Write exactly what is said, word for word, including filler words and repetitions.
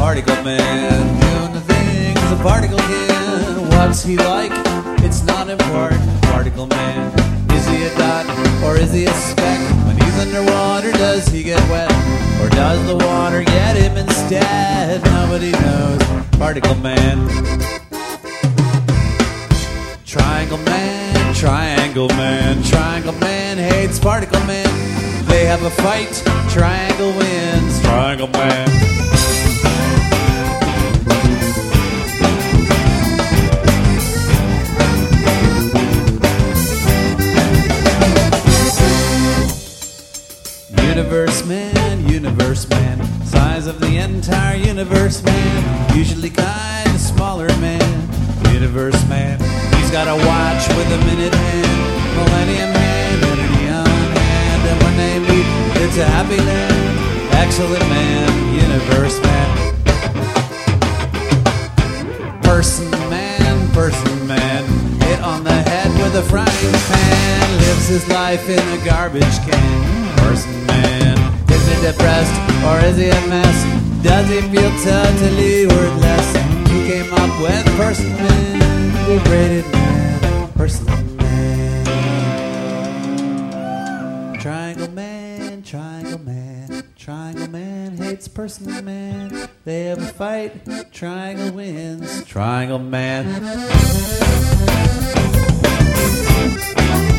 particle man, doing the things a particle can. What's he like? It's not important. Particle man, is he a dot or is he a speck? When he's underwater, does he get wet, or does the water get him instead? Nobody knows. Particle man. Triangle man, triangle man, triangle man hates particle man. They have a fight, triangle wins. Triangle man. Universe man, universe man, size of the entire universe man, usually kind of smaller man. Universe man, he's got a watch with a minute hand, millennium hand, and an eon hand, and when they meet, it's a happy land. Excellent man, universe man. Person man, person man, hit on the head with a frying pan, lives his life in a garbage can. Person man, is he depressed or is he a mess? Does he feel totally worthless? Who came up with person man? Degraded man, person man. Triangle man, triangle man, triangle man hates person man. They have a fight, triangle wins. Triangle man.